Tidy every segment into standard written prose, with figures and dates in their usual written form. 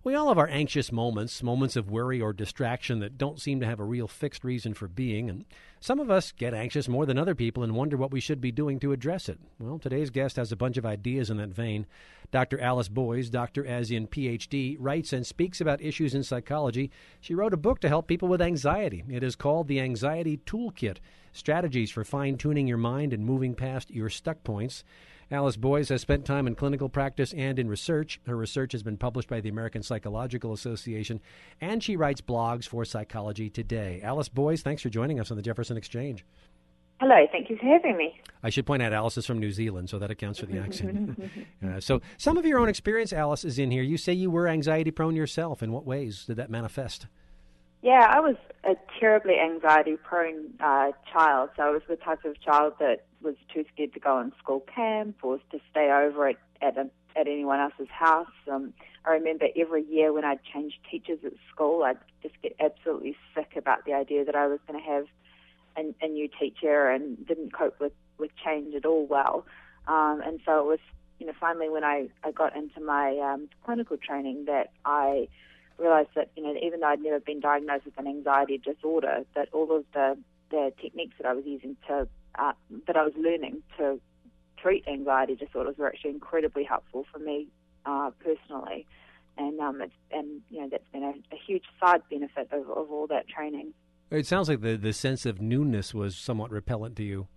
We all have our anxious moments, moments of worry or distraction that don't seem to have a real fixed reason for being, and some of us get anxious more than other people and wonder what we should be doing to address it. Well, today's guest has a bunch of ideas in that vein. Dr. Alice Boyes, doctor as in PhD, writes and speaks about issues in psychology. She wrote a book to help people with anxiety. It is called The Anxiety Toolkit: Strategies for Fine-Tuning Your Mind and Moving Past Your Stuck Points. Alice Boyes has spent time in clinical practice and in research. Her research has been published by the American Psychological Association, and she writes blogs for Psychology Today. Alice Boyes, thanks for joining us on the Jefferson Exchange. Hello, thank you for having me. I should point out Alice is from New Zealand, so that accounts for the accent. So some of your own experience, Alice, is in here. You say you were anxiety-prone yourself. In what ways did that manifest? Yeah, I was a terribly anxiety-prone child. So I was the type of child that was too scared to go on school camp or to stay over at anyone else's house. I remember every year when I'd change teachers at school, I'd just get absolutely sick about the idea that I was going to have a new teacher and didn't cope with change at all well. And so it was, finally when I got into my clinical training that I realized that, even though I'd never been diagnosed with an anxiety disorder, that all of the techniques that I was using that I was learning to treat anxiety disorders were actually incredibly helpful for me personally. And that's been a huge side benefit of all that training. It sounds like the sense of newness was somewhat repellent to you.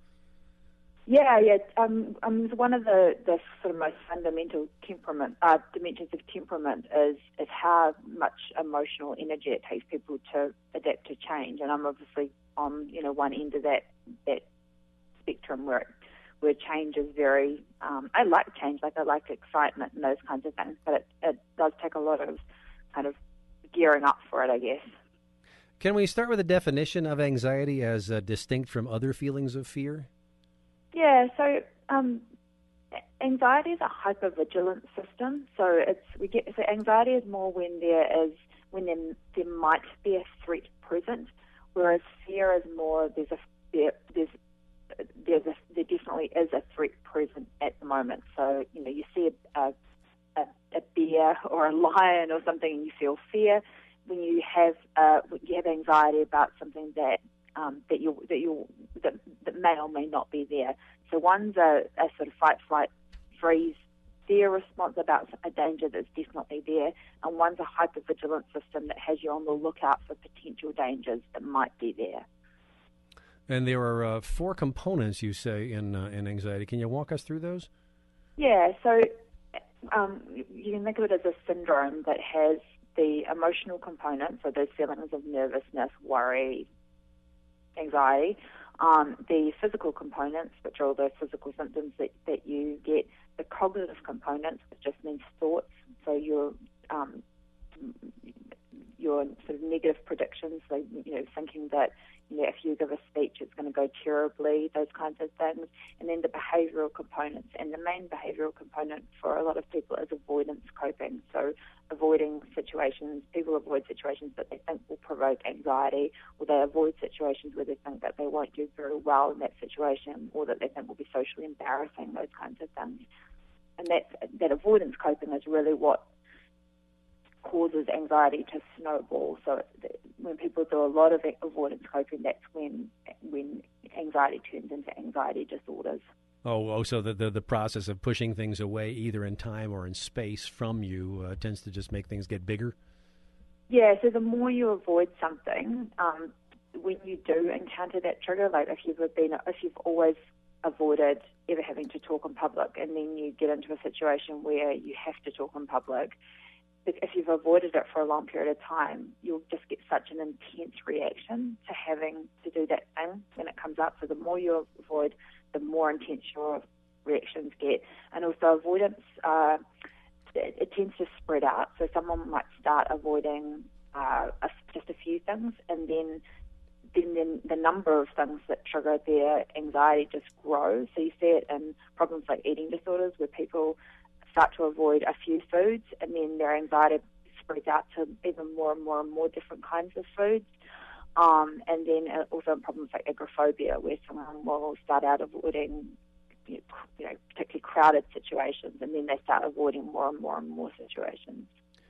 Yeah. One of the sort of most fundamental dimensions of temperament is how much emotional energy it takes people to adapt to change, and I'm obviously on one end of that spectrum where change is very. I like change, I like excitement and those kinds of things, but it does take a lot of kind of gearing up for it, I guess. Can we start with a definition of anxiety as distinct from other feelings of fear? Yeah, so anxiety is a hypervigilance system. So anxiety is more when there might be a threat present, whereas fear is more there definitely is a threat present at the moment. So you see a bear or a lion or something and you feel fear. When you have anxiety about something that may or may not be there. So one's a sort of fight, flight, freeze, fear response about a danger that's definitely there, and one's a hypervigilance system that has you on the lookout for potential dangers that might be there. And there are 4 components, you say, in anxiety. Can you walk us through those? Yeah, so you can think of it as a syndrome that has the emotional component, so those feelings of nervousness, worry, anxiety, the physical components, which are all those physical symptoms that you get, the cognitive components, which just means thoughts, so your sort of negative predictions, so thinking that if you give a speech it's going to go terribly, those kinds of things, and then the behavioural components. And the main behavioural component for a lot of people is avoidance coping, so avoiding situations. People avoid situations that they think will provoke anxiety, or they avoid situations where they think that they won't do very well in that situation, or that they think will be socially embarrassing, those kinds of things. And that avoidance coping is really what causes anxiety to snowball. So when people do a lot of avoidance coping, that's when anxiety turns into anxiety disorders. So the process of pushing things away, either in time or in space, from you tends to just make things get bigger? Yeah, so the more you avoid something, when you do encounter that trigger, like if you've always avoided ever having to talk in public, and then you get into a situation where you have to talk in public, if you've avoided it for a long period of time, you'll just get such an intense reaction to having to do that thing when it comes up. So the more you avoid, the more intense your reactions get. And also avoidance, it tends to spread out. So someone might start avoiding just a few things, and then the number of things that trigger their anxiety just grows. So you see it in problems like eating disorders, where people start to avoid a few foods, and then their anxiety spreads out to even more and more and more different kinds of foods. And then also in problems like agoraphobia, where someone will start out avoiding particularly crowded situations, and then they start avoiding more and more and more situations.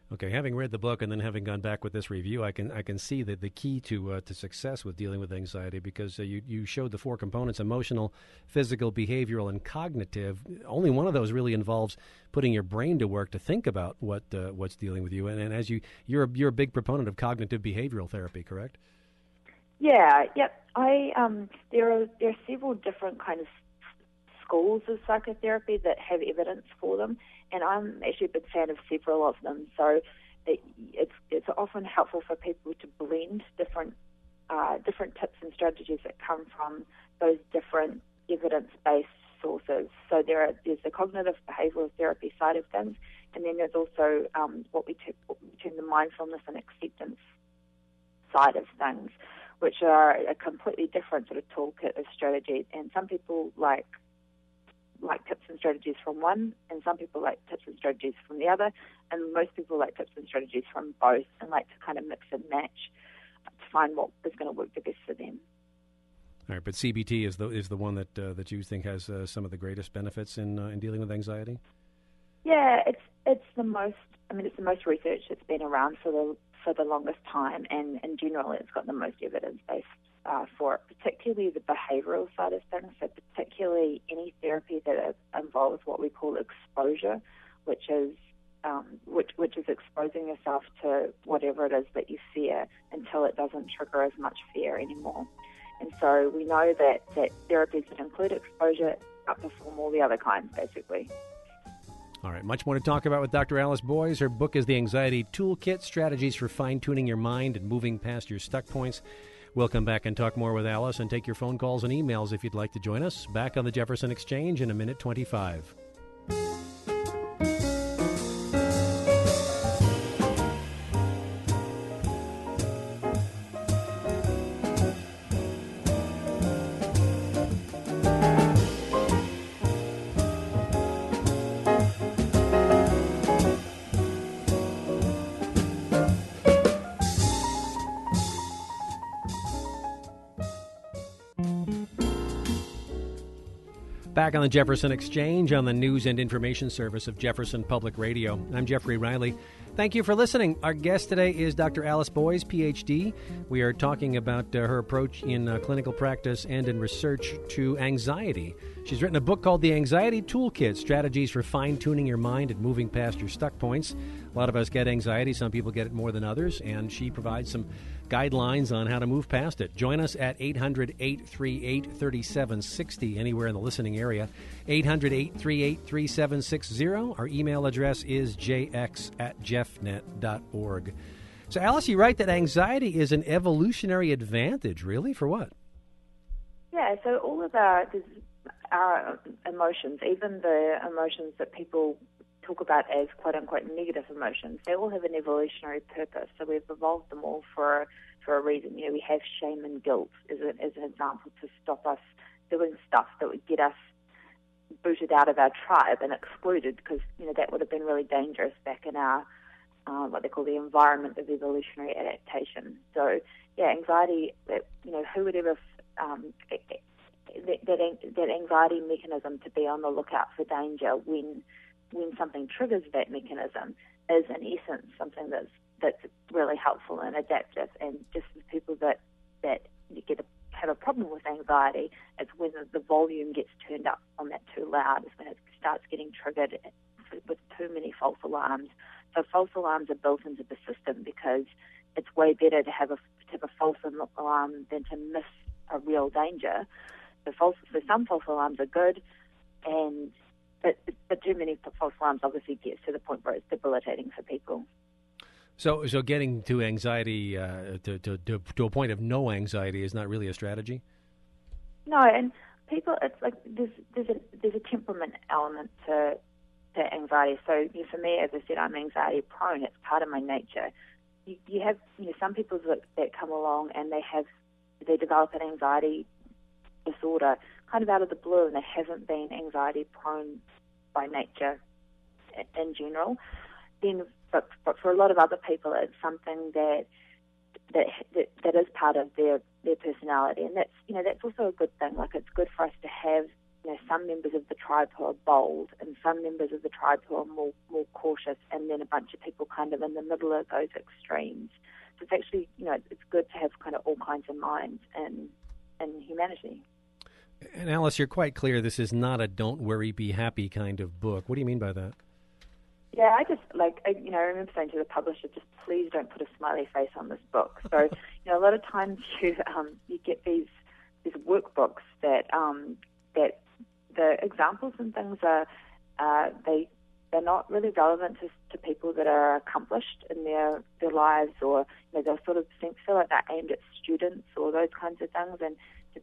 Okay, having read the book and then having gone back with this review, I can see that the key to success with dealing with anxiety, because you showed the 4 components: emotional, physical, behavioral, and cognitive. Only one of those really involves putting your brain to work to think about what's dealing with you. And as you're a big proponent of cognitive behavioral therapy, correct? Yeah, yep. There are several different kind of schools of psychotherapy that have evidence for them, and I'm actually a big fan of several of them. So it's often helpful for people to blend different tips and strategies that come from those different evidence-based sources. So there's the cognitive behavioral therapy side of things, and then there's also what we term the mindfulness and acceptance side of things, which are a completely different sort of toolkit of strategies. And some people like tips and strategies from one, and some people like tips and strategies from the other, and most people like tips and strategies from both, and like to kind of mix and match to find what is going to work the best for them. All right, but CBT is the one that you think has some of the greatest benefits in dealing with anxiety? Yeah, it's the most. I mean, it's the most research that's been around for the longest time, and in general, it's got the most evidence base for it, particularly the behavioral side of things. So particularly any therapy that involves what we call exposure, which is exposing yourself to whatever it is that you fear until it doesn't trigger as much fear anymore. And so we know that therapies that include exposure outperform all the other kinds, basically. All right, much more to talk about with Dr. Alice Boyes. Her book is The Anxiety Toolkit, Strategies for Fine-Tuning Your Mind and Moving Past Your Stuck Points. We'll come back and talk more with Alice and take your phone calls and emails if you'd like to join us. Back on the Jefferson Exchange in a minute 25. Back on the Jefferson Exchange on the news and information service of Jefferson Public Radio. I'm Jeffrey Riley. Thank you for listening. Our guest today is Dr. Alice Boyes, Ph.D. We are talking about her approach in clinical practice and in research to anxiety. She's written a book called The Anxiety Toolkit, Strategies for Fine-Tuning Your Mind and Moving Past Your Stuck Points. A lot of us get anxiety. Some people get it more than others, and she provides some guidelines on how to move past it. Join us at 800-838-3760, anywhere in the listening area. 800-838-3760. Our email address is jx@jeffnet.org. So, Alice, you write that anxiety is an evolutionary advantage. Really? For what? Yeah, so all of our emotions, even the emotions that people talk about as quote-unquote negative emotions, they all have an evolutionary purpose. So we've evolved them all for a reason. You know, we have shame and guilt as an example to stop us doing stuff that would get us booted out of our tribe and excluded, because, you know, that would have been really dangerous back in our what they call the environment of evolutionary adaptation. So, yeah, anxiety, you know, who would ever that anxiety mechanism to be on the lookout for danger when something triggers that mechanism is in essence something that's really helpful and adaptive. And just for people that have a problem with anxiety, it's when the volume gets turned up on that too loud, is when it starts getting triggered with too many false alarms. So false alarms are built into the system because it's way better to have a false alarm than to miss a real danger. So some false alarms are good, but too many false alarms obviously gets to the point where it's debilitating for people. So getting to anxiety to a point of no anxiety is not really a strategy? No, and people, it's like there's a temperament element to anxiety. So, you know, for me, as I said, I'm anxiety prone. It's part of my nature. You have, you know, some people that come along and they develop an anxiety disorder kind of out of the blue, and they haven't been anxiety prone by nature in general. But for a lot of other people, it's something that is part of their personality, and that's also a good thing. Like, it's good for us to have some members of the tribe who are bold and some members of the tribe who are more cautious, and then a bunch of people kind of in the middle of those extremes. So it's actually, it's good to have kind of all kinds of minds in humanity. And Alice, you're quite clear this is not a don't worry, be happy kind of book. What do you mean by that? Yeah, I just I remember saying to the publisher, just please don't put a smiley face on this book. So, a lot of times you get these workbooks that the examples and things are they're not really relevant to people that are accomplished in their lives, or they'll sort of feel like they're aimed at students or those kinds of things. And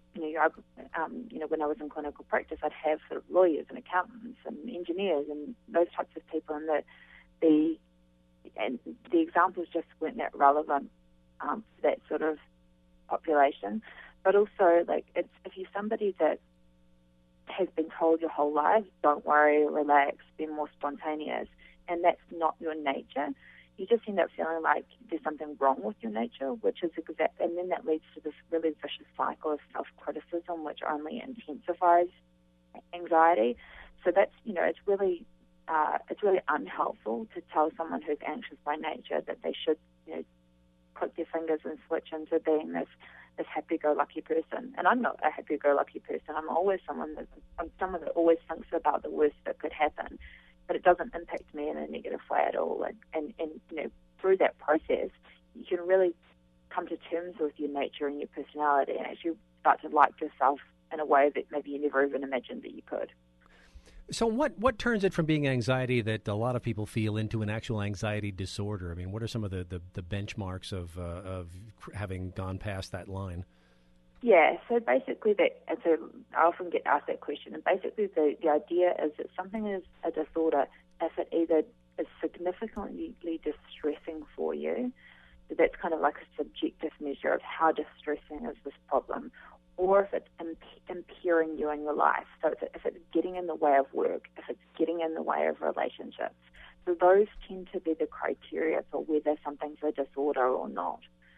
when I was in clinical practice, I'd have sort of lawyers and accountants and engineers and those types of people, and the examples just weren't that relevant to that sort of population. But also, if you're somebody that has been told your whole life, don't worry, relax, be more spontaneous, and that's not your nature, you just end up feeling like there's something wrong with your nature, which is and then that leads to this really vicious cycle of self-criticism, which only intensifies anxiety. So that's, it's really unhelpful to tell someone who's anxious by nature that they should, click their fingers and switch into being this happy-go-lucky person. And I'm not a happy-go-lucky person. I'm someone that always thinks about the worst that could happen, but it doesn't impact me in a negative way at all. And through that process, you can really come to terms with your nature and your personality, and actually start to like yourself in a way that maybe you never even imagined that you could. So what turns it from being anxiety that a lot of people feel into an actual anxiety disorder? I mean, what are some of the benchmarks of having gone past that line? Yeah, so basically I often get asked that question, and basically the idea is that something is a disorder if it either is significantly distressing for you, so that's kind of like a subjective measure of how distressing is this problem, or if it's impairing you in your life. So if it's getting in the way of work, if it's getting in the way of relationships. So those tend to be the criteria for whether something's a disorder or not.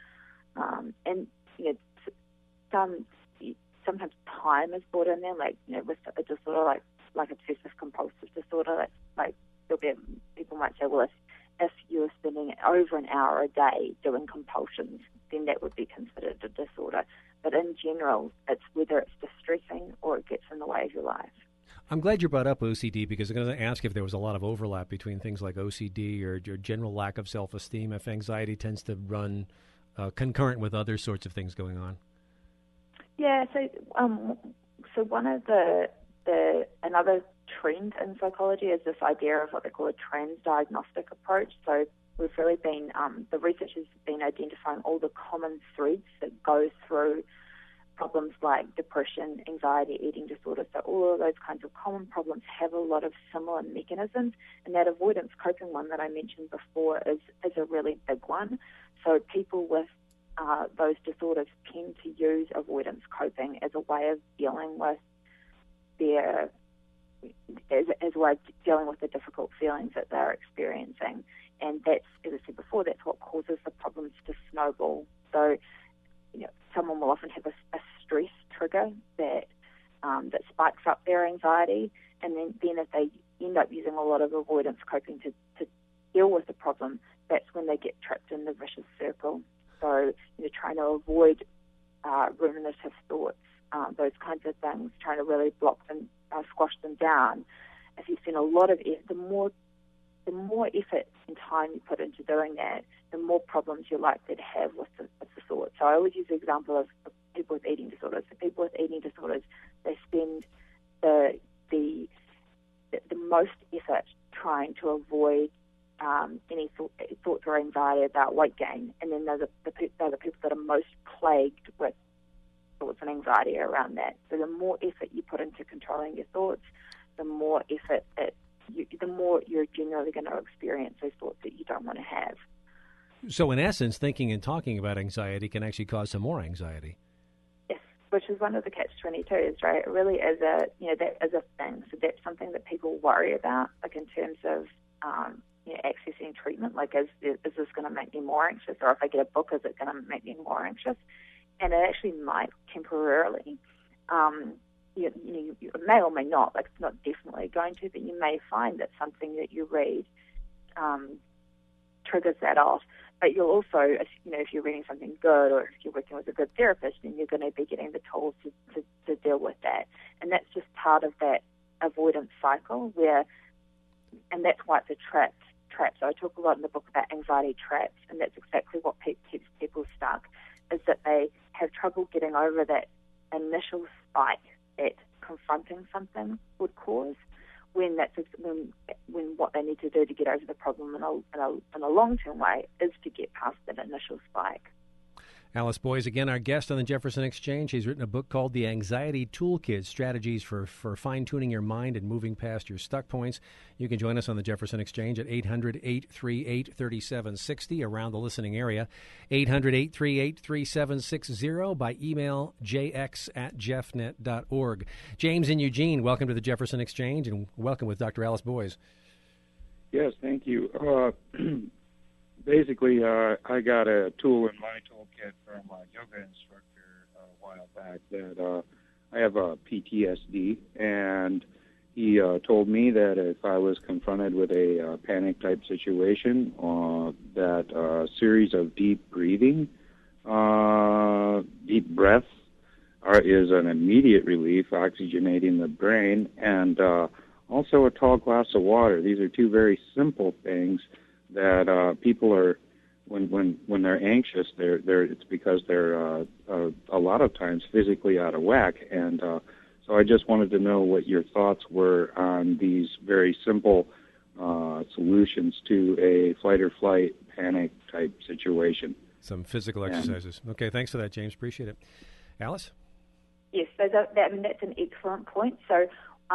Sometimes time is brought in there, with a disorder like obsessive compulsive disorder. People might say, well, if you're spending over an hour a day doing compulsions, then that would be considered a disorder. But in general, it's whether it's distressing or it gets in the way of your life. I'm glad you brought up OCD, because I'm going to ask if there was a lot of overlap between things like OCD or your general lack of self-esteem, if anxiety tends to run concurrent with other sorts of things going on. Yeah, so one of another trend in psychology is this idea of what they call a transdiagnostic approach. So we've really been, the researchers have been identifying all the common threads that go through problems like depression, anxiety, eating disorders. So all of those kinds of common problems have a lot of similar mechanisms, and that avoidance coping one that I mentioned before is a really big one. So people with those disorders tend to use avoidance coping as a way of dealing with as a way of dealing with the difficult feelings that they're experiencing. And that's, as I said before, that's what causes the problems to snowball. So, someone will often have a stress trigger that spikes up their anxiety, and then if they end up using a lot of avoidance coping to deal with the problem, that's when they get trapped in the vicious circle. So, trying to avoid ruminative thoughts, those kinds of things, trying to really block them, squash them down. If you spend a lot of effort, the more effort and time you put into doing that, the more problems you're likely to have with the thought. So I always use the example of people with eating disorders. So people with eating disorders, they spend the most effort trying to avoid any thoughts or anxiety about weight gain, and then they're the people that are most plagued with thoughts and anxiety around that. So the more effort you put into controlling your thoughts, the more effort the more you're generally going to experience those thoughts that you don't want to have. So in essence, thinking and talking about anxiety can actually cause some more anxiety. Yes, which is one of the catch-22s, right? It really is that is a thing. So that's something that people worry about, like in terms of accessing treatment. Like, is this going to make me more anxious? Or if I get a book, is it going to make me more anxious? And it actually might temporarily. you may or may not, like it's not definitely going to, but you may find that something that you read triggers that off. But you'll also, if you're reading something good or if you're working with a good therapist, then you're going to be getting the tools to deal with that. And that's just part of that avoidance cycle and that's why it's a trap. So I talk a lot in the book about anxiety traps, and that's exactly what keeps people stuck, is that they have trouble getting over that initial spike that confronting something would cause, when what they need to do to get over the problem in a long-term way is to get past that initial spike. Alice Boyes, again, our guest on the Jefferson Exchange. She's written a book called The Anxiety Toolkit, Strategies for Fine-Tuning Your Mind and Moving Past Your Stuck Points. You can join us on the Jefferson Exchange at 800-838-3760 around the listening area, 800-838-3760 by email jx@jeffnet.org. James in Eugene, welcome to the Jefferson Exchange, and welcome with Dr. Alice Boyes. Yes, thank you. Basically, I got a tool in my toolkit from a yoga instructor a while back that I have a PTSD, and he told me that if I was confronted with a panic-type situation, that a series of deep breathing, deep breaths, is an immediate relief, oxygenating the brain, and also a tall glass of water. These are two very simple things that people are, when they're anxious, it's because they're a lot of times physically out of whack. And so I just wanted to know what your thoughts were on these very simple solutions to a fight or flight panic type situation. Some physical exercises. Okay, thanks for that, James. Appreciate it. Alice? Yes, so that's an excellent point. So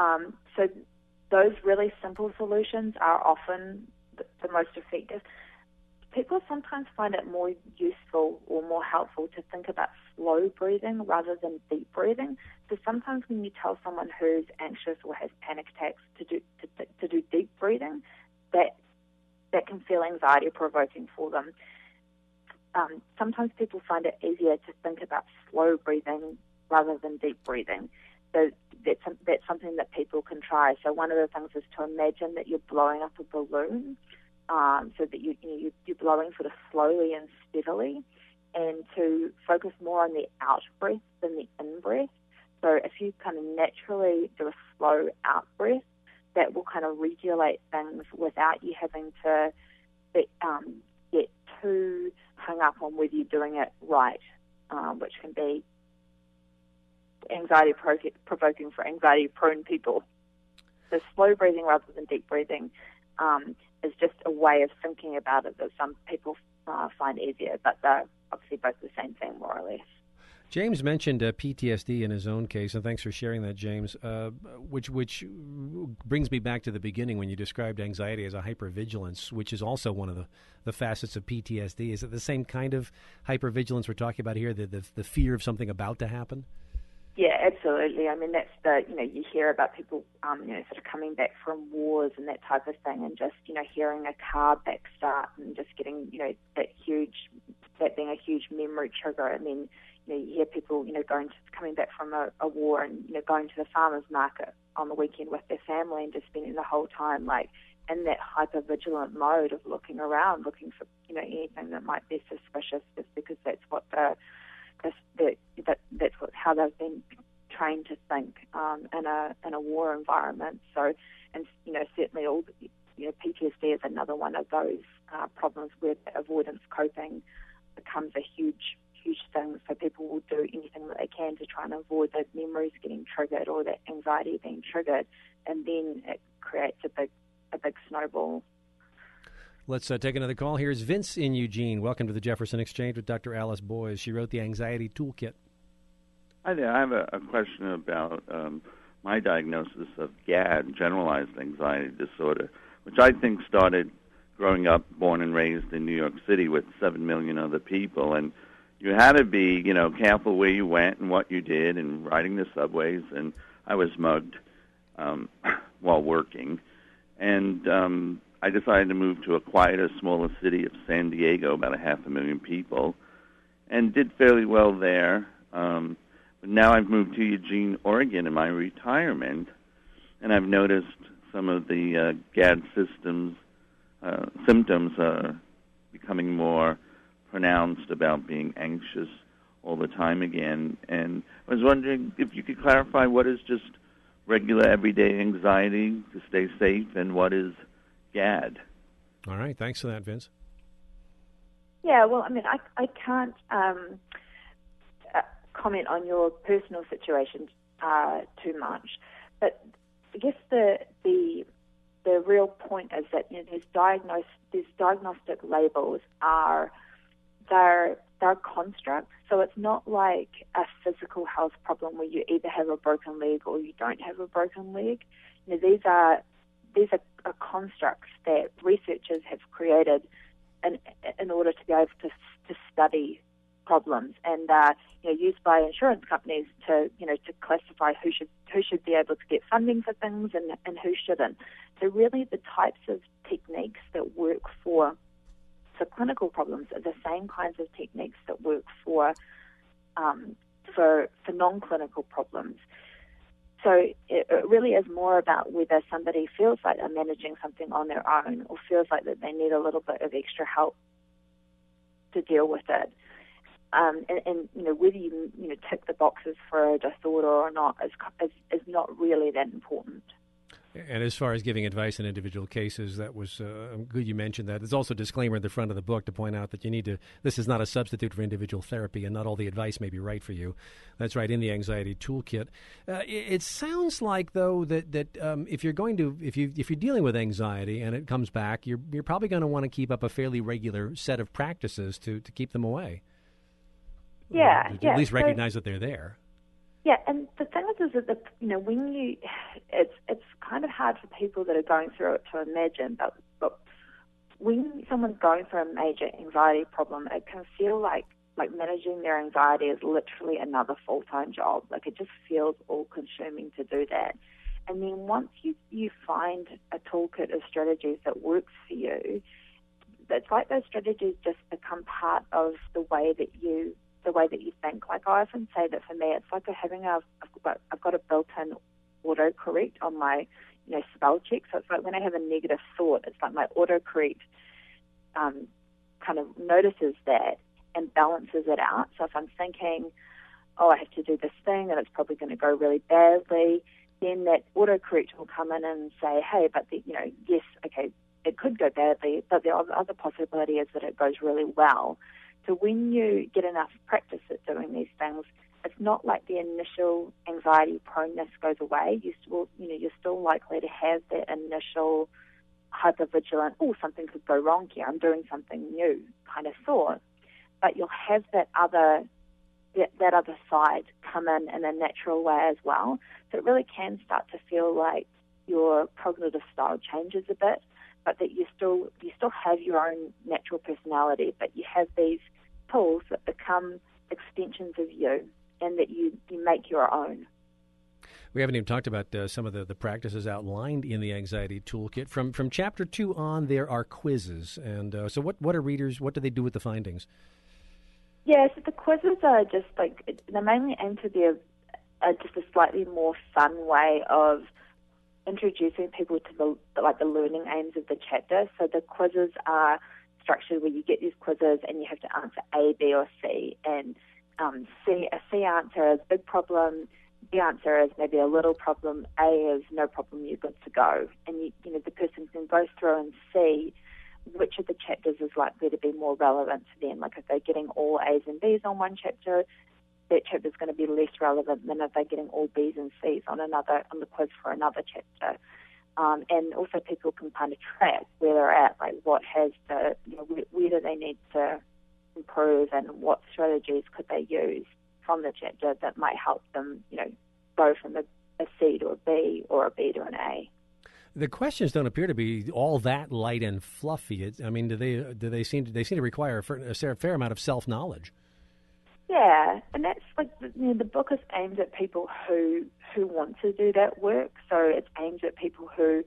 those really simple solutions are often the most effective. People sometimes find it more useful or more helpful to think about slow breathing rather than deep breathing. So sometimes when you tell someone who's anxious or has panic attacks to do deep breathing, that can feel anxiety provoking for them. Sometimes people find it easier to think about slow breathing rather than deep breathing. So that's something that people can try. So one of the things is to imagine that you're blowing up a balloon, so that you're blowing sort of slowly and steadily, and to focus more on the out breath than the in breath. So if you kind of naturally do a slow out breath, that will kind of regulate things without you having to get too hung up on whether you're doing it right, which can be anxiety provoking for anxiety-prone people. So slow breathing rather than deep breathing is just a way of thinking about it that some people find easier, but they're obviously both the same thing, more or less. James mentioned PTSD in his own case, and thanks for sharing that, James, which brings me back to the beginning when you described anxiety as a hypervigilance, which is also one of the facets of PTSD. Is it the same kind of hypervigilance we're talking about here, the fear of something about to happen? Yeah, absolutely. I mean, that's you hear about people, sort of coming back from wars and that type of thing, and just, hearing a car backstart and just getting, that being a huge memory trigger. And then, you hear people, coming back from a war and, going to the farmer's market on the weekend with their family and just spending the whole time, like, in that hyper-vigilant mode of looking around, looking for, anything that might be suspicious, just because that's what how they've been trained to think in a war environment. So, and certainly all PTSD is another one of those problems where avoidance coping becomes a huge thing. So people will do anything that they can to try and avoid those memories getting triggered or that anxiety being triggered, and then it creates a big snowball. Let's take another call. Here's Vince in Eugene. Welcome to the Jefferson Exchange with Dr. Alice Boyes. She wrote the Anxiety Toolkit. Hi there. I have a question about my diagnosis of GAD, generalized anxiety disorder, which I think started growing up, born and raised in New York City with 7 million other people. And you had to be, careful where you went and what you did and riding the subways. And I was mugged while working. And I decided to move to a quieter, smaller city of San Diego, about 500,000 people, and did fairly well there. But now I've moved to Eugene, Oregon in my retirement, and I've noticed some of the GAD symptoms are becoming more pronounced about being anxious all the time again. And I was wondering if you could clarify what is just regular everyday anxiety to stay safe and what is GAD. All right. Thanks for that, Vince. Yeah, well, I mean, I can't comment on your personal situation too much, but I guess the real point is that these diagnostic labels they're constructs. So it's not like a physical health problem where you either have a broken leg or you don't have a broken leg. These are constructs that researchers have created in order to be able to study problems, and used by insurance companies to classify who should be able to get funding for things and who shouldn't. So really, the types of techniques that work for clinical problems are the same kinds of techniques that work for non-clinical problems. So it really is more about whether somebody feels like they're managing something on their own or feels like that they need a little bit of extra help to deal with it. And whether you tick the boxes for a disorder or not is not really that important. And as far as giving advice in individual cases, that was good you mentioned that. There's also a disclaimer at the front of the book to point out that this is not a substitute for individual therapy, and not all the advice may be right for you. That's right, in the Anxiety Toolkit. It sounds like, though, that if you're dealing with anxiety and it comes back, you're probably going to want to keep up a fairly regular set of practices to keep them away. Yeah, At least recognize that they're there. Yeah, and the thing is that when it's kind of hard for people that are going through it to imagine, but when someone's going through a major anxiety problem, it can feel like managing their anxiety is literally another full-time job. Like, it just feels all-consuming to do that. And then once you find a toolkit of strategies that works for you, it's like those strategies just become part of the way that you think. Like, I often say that for me, it's like I've got a built-in autocorrect on my spell check. So it's like when I have a negative thought, it's like my autocorrect kind of notices that and balances it out. So if I'm thinking, I have to do this thing and it's probably going to go really badly, then that autocorrect will come in and say, hey, but yes, okay, it could go badly, but the other possibility is that it goes really well. So when you get enough practice at doing these things, it's not like the initial anxiety proneness goes away. You're still likely to have that initial hypervigilant, something could go wrong here, I'm doing something new kind of thought. But you'll have that other side come in a natural way as well. So it really can start to feel like your cognitive style changes a bit, but that you still have your own natural personality, but you have these tools that become extensions of you and that you make your own. We haven't even talked about some of the practices outlined in the Anxiety Toolkit. From Chapter 2 on, there are quizzes. And so what do they do with the findings? Yeah, so the quizzes are just they're mainly aimed to be just a slightly more fun way of introducing people to the learning aims of the chapter. So the quizzes are structured where you get these quizzes and you have to answer A, B, or C. And a C answer is big problem, B answer is maybe a little problem, A is no problem, you're good to go. And the person can go through and see which of the chapters is likely to be more relevant to them. Like if they're getting all A's and B's on one chapter, that chapter is going to be less relevant than if they're getting all B's and C's on the quiz for another chapter. And also people can kind of track where they're at, like what has where do they need to improve and what strategies could they use from the chapter that might help them, go from a C to a B or a B to an A. The questions don't appear to be all that light and fluffy. Do they seem to require a fair amount of self-knowledge? Yeah, and that's the book is aimed at people who want to do that work. So it's aimed at people who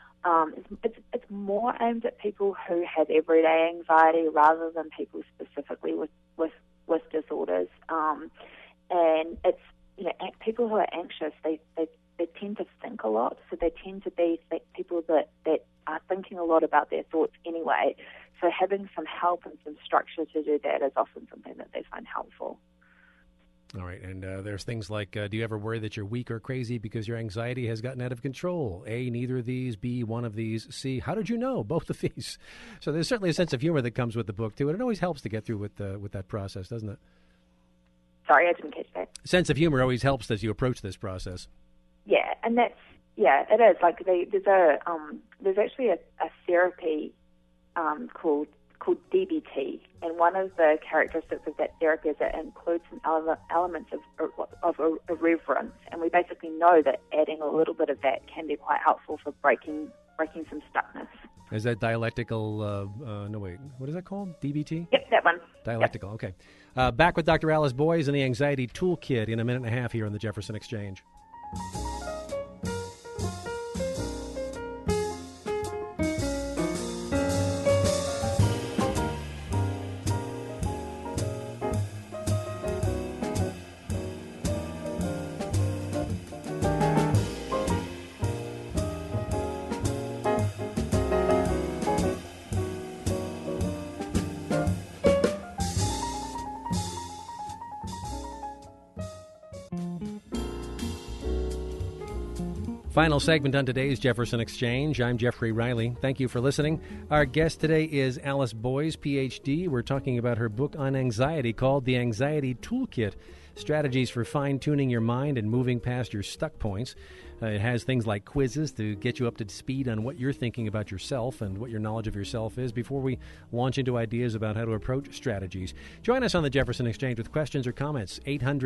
it's more aimed at people who have everyday anxiety rather than people specifically with disorders. And people who are anxious, they tend to think a lot, so they tend to be people that are thinking a lot about their thoughts anyway. So having some help and some structure to do that is often something that they find helpful. All right, and there's things like, do you ever worry that you're weak or crazy because your anxiety has gotten out of control? A, neither of these. B, one of these. C, how did you know? Both of these. So there's certainly a sense of humor that comes with the book, too, and it always helps to get through with that process, doesn't it? Sorry, I didn't catch that. Sense of humor always helps as you approach this process. Yeah, and it is. Like there's actually a therapy called DBT, and one of the characteristics of that therapy is it includes some elements of irreverence, and we basically know that adding a little bit of that can be quite helpful for breaking some stuckness. Is that dialectical? No, wait. What is that called? DBT? Yep, that one. Dialectical. Yep. Okay. Back with Dr. Alice Boyes and the Anxiety Toolkit in a minute and a half here on the Jefferson Exchange. Final segment on today's Jefferson Exchange. I'm Jeffrey Riley. Thank you for listening. Our guest today is Alice Boyes, Ph.D. We're talking about her book on anxiety called The Anxiety Toolkit, Strategies for Fine-Tuning Your Mind and Moving Past Your Stuck Points. It has things like quizzes to get you up to speed on what you're thinking about yourself and what your knowledge of yourself is before we launch into ideas about how to approach strategies. Join us on the Jefferson Exchange with questions or comments.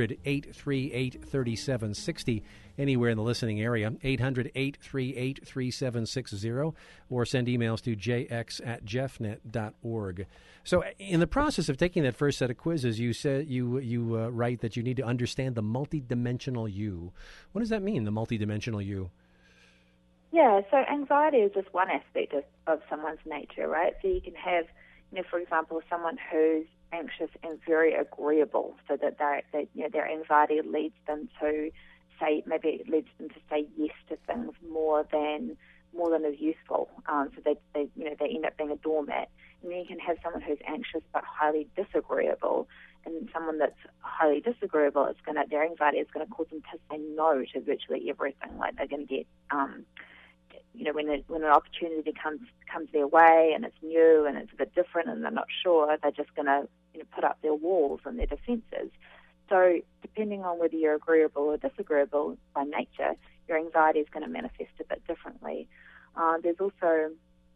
800-838-3760, anywhere in the listening area. 800-838-3760, or send emails to jx@jeffnet.org. So in the process of taking that first set of quizzes, you said you write that you need to understand the multidimensional you. What does that mean, the multidimensional you? Yeah, so anxiety is just one aspect of someone's nature, right? So you can have, for example, someone who's anxious and very agreeable, so that their anxiety leads them to say yes to things more than is useful. So they end up being a doormat. And then you can have someone who's anxious but highly disagreeable, and someone that's highly disagreeable, their anxiety is going to cause them to say no to virtually everything. Like they're going to get, when an opportunity comes their way and it's new and it's a bit different and they're not sure, they're just going to put up their walls and their defenses. So depending on whether you're agreeable or disagreeable by nature, your anxiety is going to manifest a bit differently. There's also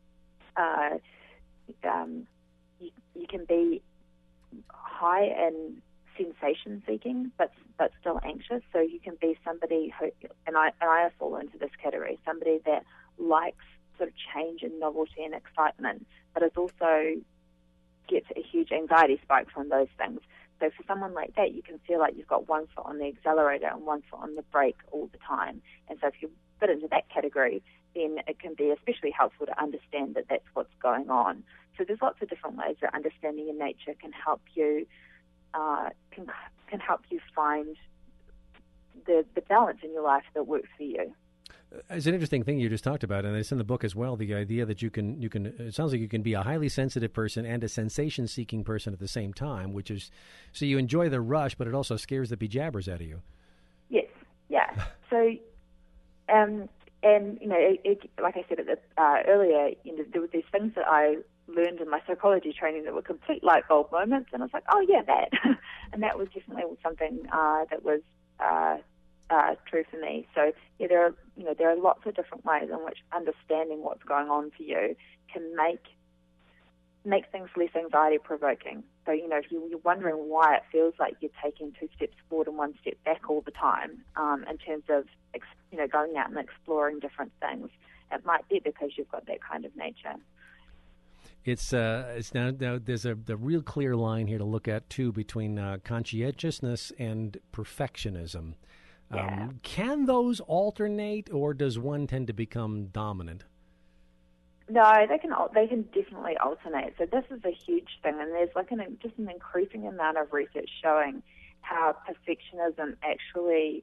you can be high in sensation seeking, but still anxious. So you can be somebody who, and I fall into this category, somebody that likes sort of change and novelty and excitement, but is also gets a huge anxiety spike from those things. So for someone like that, you can feel like you've got one foot on the accelerator and one foot on the brake all the time. And so if you fit into that category, then it can be especially helpful to understand that that's what's going on. So there's lots of different ways that understanding your nature can help you can help you find the balance in your life that works for you. It's an interesting thing you just talked about, and it's in the book as well, the idea that you can it sounds like you can be a highly sensitive person and a sensation-seeking person at the same time, which is, so you enjoy the rush, but it also scares the bejabbers out of you. Yes, yeah. So, and, like I said earlier, there were these things that I learned in my psychology training that were complete light bulb moments, and I was like, oh, yeah, that. And that was definitely something that was true for me. So yeah, there are lots of different ways in which understanding what's going on for you can make things less anxiety provoking. So if you're wondering why it feels like you're taking 2 steps forward and 1 step back all the time, in terms of going out and exploring different things, it might be because you've got that kind of nature. It's now there's the real clear line here to look at too between conscientiousness and perfectionism. Yeah. Can those alternate, or does one tend to become dominant? No, they can definitely alternate. So this is a huge thing, and there's an increasing amount of research showing how perfectionism actually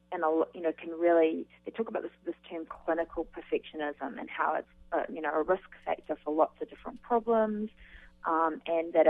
can really, they talk about this term clinical perfectionism and how it's a risk factor for lots of different problems, and that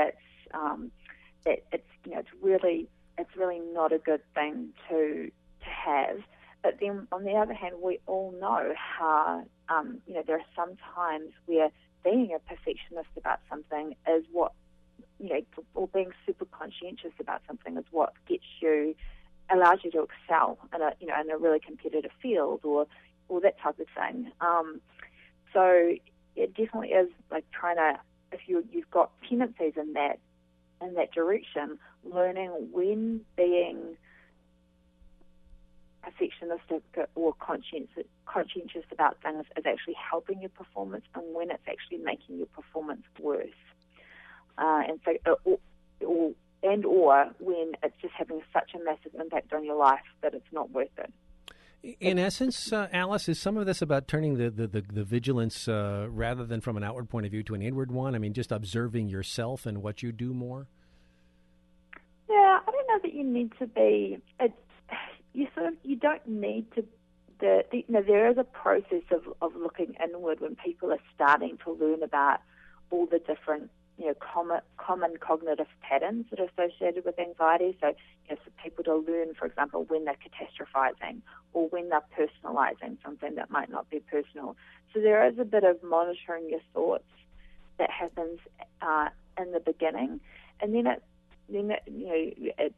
it's really not a good thing to have. But then on the other hand, we all know how there are some times where being a perfectionist about something is what, or being super conscientious about something is what allows you to excel in a really competitive field or that type of thing. So it definitely is like trying to, if you've got tendencies in that direction, learning when being perfectionistic or conscientious about things is actually helping your performance, and when it's actually making your performance worse. And so, or when it's just having such a massive impact on your life that it's not worth it. In essence, Alice, is some of this about turning the vigilance, rather than from an outward point of view, to an inward one? I mean, just observing yourself and what you do more? Yeah, I don't know that you need to be. You don't need to. There is a process of looking inward when people are starting to learn about all the different common cognitive patterns that are associated with anxiety. So, for people to learn, for example, when they're catastrophizing or when they're personalizing something that might not be personal. So there is a bit of monitoring your thoughts that happens in the beginning, and then it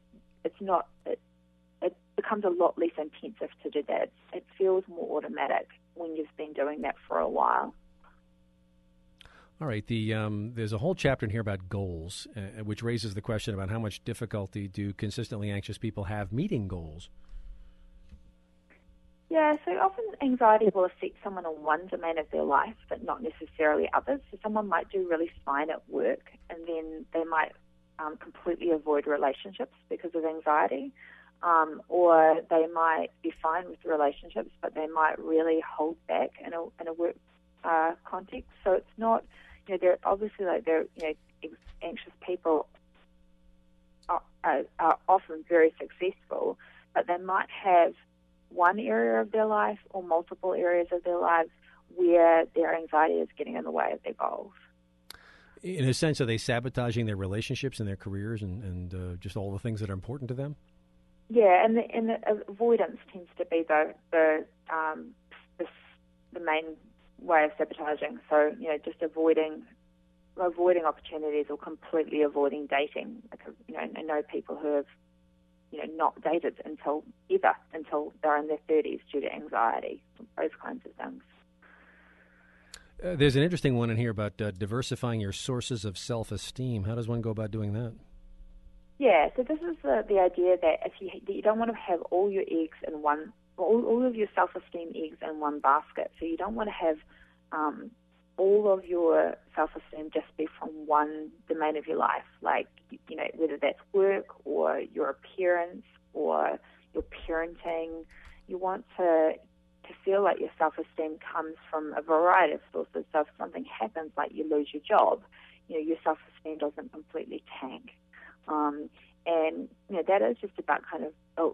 becomes a lot less intensive to do that. It feels more automatic when you've been doing that for a while. All right. There's a whole chapter in here about goals, which raises the question about how much difficulty do consistently anxious people have meeting goals? Yeah, so often anxiety will affect someone in one domain of their life, but not necessarily others. So someone might do really fine at work, and then they might completely avoid relationships because of anxiety. Or they might be fine with relationships, but they might really hold back in a work context. So it's not, they're obviously anxious people are often very successful, but they might have one area of their life or multiple areas of their lives where their anxiety is getting in the way of their goals. In a sense, are they sabotaging their relationships and their careers and just all the things that are important to them? Yeah, and the avoidance tends to be the main way of sabotaging. So, just avoiding opportunities or completely avoiding dating. Because, I know people who have, not dated until they're in their 30s due to anxiety, those kinds of things. There's an interesting one in here about diversifying your sources of self-esteem. How does one go about doing that? Yeah, so this is the idea that you don't want to have all your eggs in one, all of your self-esteem eggs in one basket. So you don't want to have all of your self-esteem just be from one domain of your life, like, whether that's work or your appearance or your parenting. You want to feel like your self-esteem comes from a variety of sources. So if something happens, like you lose your job, your self-esteem doesn't completely tank. And that is just about kind of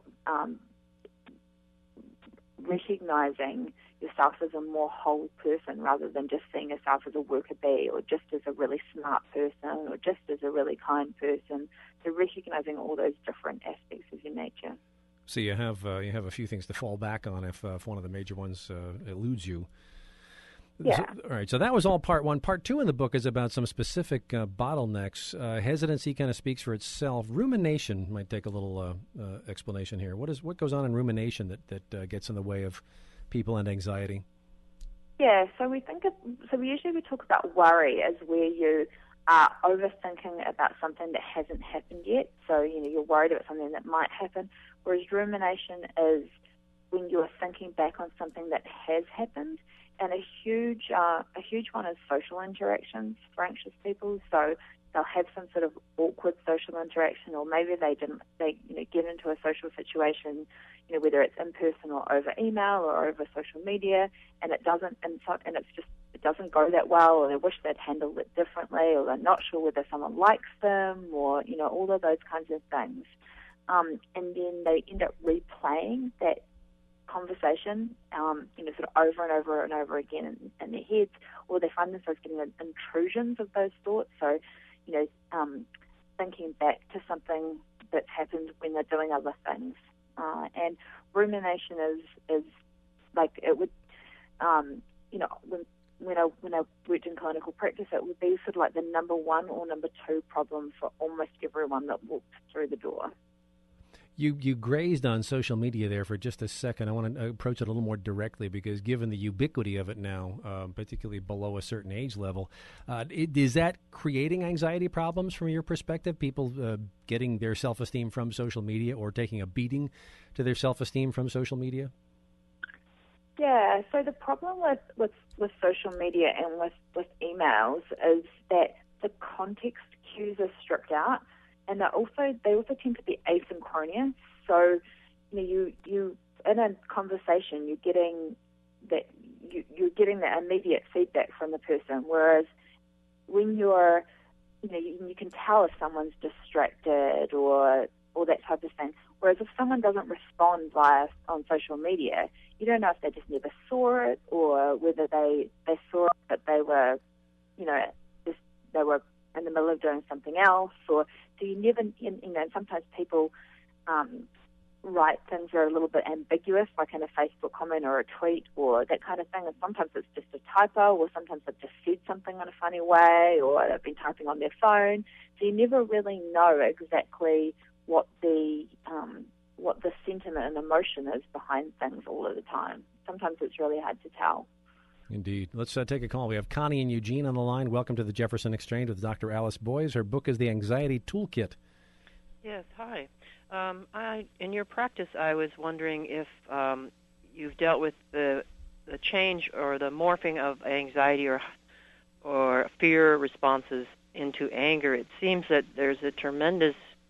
recognizing yourself as a more whole person rather than just seeing yourself as a worker bee or just as a really smart person or just as a really kind person. So recognizing all those different aspects of your nature. So you have a few things to fall back on if one of the major ones eludes you. Yeah. So, all right. So that was all part one. Part two in the book is about some specific bottlenecks. Hesitancy kind of speaks for itself. Rumination might take a little explanation here. What goes on in rumination that gets in the way of people and anxiety? Yeah. So we usually talk about worry as where you are overthinking about something that hasn't happened yet. So you're worried about something that might happen. Whereas rumination is when you're thinking back on something that has happened. And a huge one is social interactions for anxious people. So they'll have some sort of awkward social interaction, or maybe they get into a social situation, whether it's in person or over email or over social media, and it doesn't go that well, or they wish they'd handled it differently, or they're not sure whether someone likes them, or all of those kinds of things. And then they end up replaying that conversation, sort of over and over and over again in their heads, or they find themselves getting intrusions of those thoughts. So, thinking back to something that's happened when they're doing other things. And rumination is like, it would, when I worked in clinical practice, it would be sort of like the number one or number two problem for almost everyone that walks through the door. You grazed on social media there for just a second. I want to approach it a little more directly because given the ubiquity of it now, particularly below a certain age level, is that creating anxiety problems from your perspective? People getting their self-esteem from social media or taking a beating to their self-esteem from social media? Yeah, so the problem with social media and with emails is that the context cues are stripped out. And they also tend to be asynchronous. So, you in a conversation, you're getting that immediate feedback from the person. Whereas when you're, you can tell if someone's distracted or that type of thing. Whereas if someone doesn't respond on social media, you don't know if they just never saw it or whether they saw it but they were, they were in the middle of doing something else, or so you never, sometimes people write things that are a little bit ambiguous, like in a Facebook comment or a tweet or that kind of thing, and sometimes it's just a typo, or sometimes they've just said something in a funny way, or they've been typing on their phone, so you never really know exactly what the sentiment and emotion is behind things all of the time. Sometimes it's really hard to tell. Indeed. Let's take a call. We have Connie and Eugene on the line. Welcome to the Jefferson Exchange with Dr. Alice Boyes. Her book is The Anxiety Toolkit. Yes, hi. In your practice, I was wondering if you've dealt with the change or the morphing of anxiety or fear responses into anger. It seems that there's a tremendous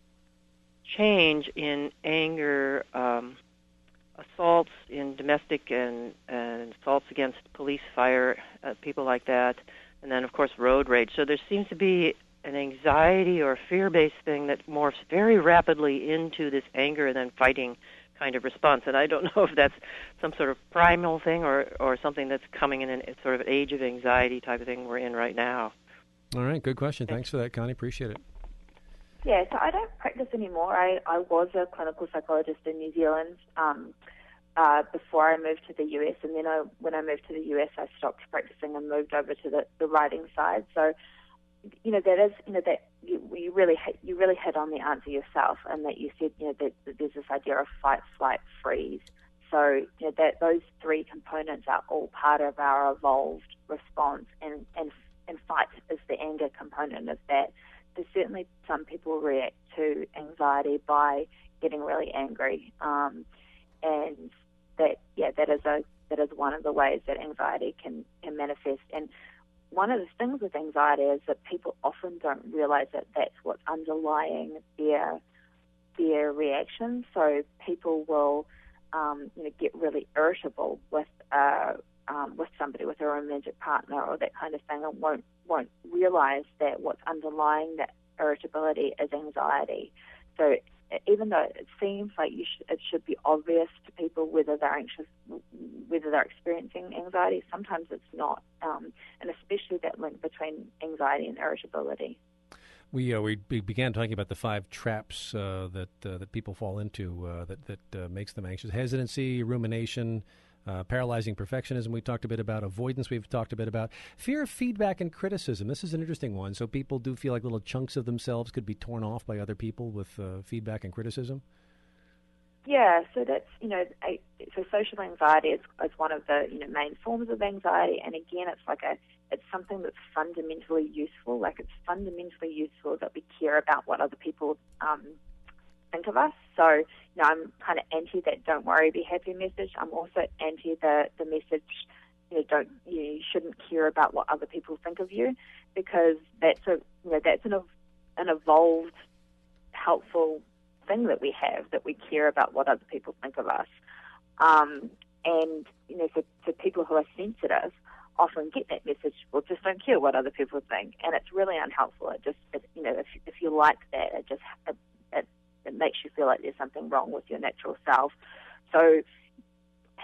change in anger assaults in domestic and assaults against police, fire, people like that, and then, of course, road rage. So there seems to be an anxiety or fear-based thing that morphs very rapidly into this anger and then fighting kind of response. And I don't know if that's some sort of primal thing or something that's coming in a sort of an age of anxiety type of thing we're in right now. All right, good question. Thanks for that, Connie. Appreciate it. Yeah, so I don't practice anymore. I was a clinical psychologist in New Zealand before I moved to the US, and then when I moved to the US, I stopped practicing and moved over to the writing side. So, that is, that you really hit on the answer yourself, and that you said, that there's this idea of fight, flight, freeze. So, that those three components are all part of our evolved response, and fight is the anger component of that. There's certainly some people react to anxiety by getting really angry, and that is one of the ways that anxiety can manifest. And one of the things with anxiety is that people often don't realize that that's what's underlying their reactions. So people will get really irritable with somebody, with a romantic partner or that kind of thing, and won't realize that what's underlying that irritability is anxiety. So even though it seems like it should be obvious to people whether they're anxious, whether they're experiencing anxiety, sometimes it's not, and especially that link between anxiety and irritability. We began talking about the 5 traps that people fall into that makes them anxious: hesitancy, rumination, paralyzing perfectionism. We talked a bit about avoidance. We've talked a bit about fear of feedback and criticism. This is an interesting one. So people do feel like little chunks of themselves could be torn off by other people with feedback and criticism. Yeah, so that's so social anxiety is one of the main forms of anxiety, and again, it's something that's fundamentally useful. Like, it's fundamentally useful that we care about what other people think of us. So, I'm kind of anti that "don't worry, be happy" message. I'm also anti the message, you shouldn't care about what other people think of you, because that's an evolved, helpful thing that we have, that we care about what other people think of us. And for people who are sensitive, often get that message, well, just don't care what other people think, and it's really unhelpful. If you like that, it makes you feel like there's something wrong with your natural self. So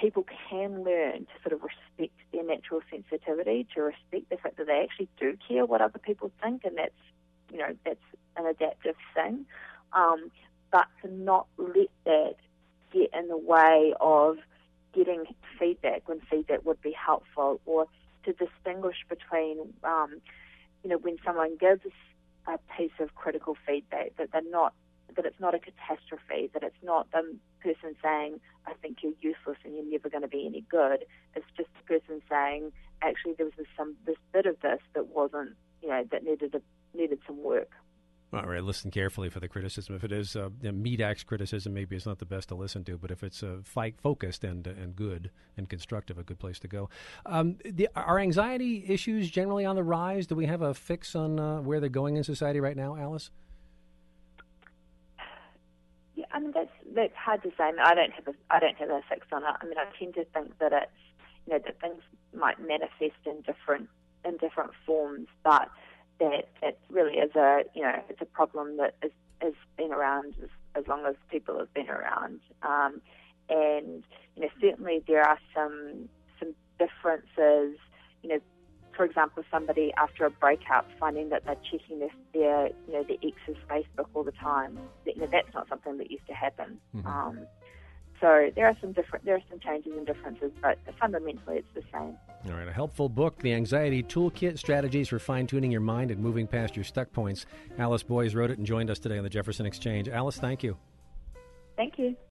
people can learn to sort of respect their natural sensitivity, to respect the fact that they actually do care what other people think, and that's an adaptive thing. But to not let that get in the way of getting feedback when feedback would be helpful, or to distinguish between, when someone gives a piece of critical feedback, that it's not a catastrophe, that it's not the person saying, I think you're useless and you're never going to be any good. It's just the person saying, actually, there was this bit of this that wasn't, that needed some work. All right, listen carefully for the criticism. If it is meat axe criticism, maybe it's not the best to listen to. But if it's focused and good and constructive, a good place to go. Are anxiety issues generally on the rise? Do we have a fix on where they're going in society right now, Alice? Yeah, I mean that's hard to say. I mean, I don't have a fix on it. I mean, I tend to think that it's that things might manifest in different forms, but that it really is it's a problem that has been around as long as people have been around, and certainly there are some differences. For example, somebody after a breakup finding that they're checking their ex's Facebook all the time, that's not something that used to happen. Mm-hmm. So there are some changes and differences, but fundamentally it's the same. All right, a helpful book, The Anxiety Toolkit, Strategies for Fine-Tuning Your Mind and Moving Past Your Stuck Points. Alice Boyes wrote it and joined us today on the Jefferson Exchange. Alice, thank you. Thank you.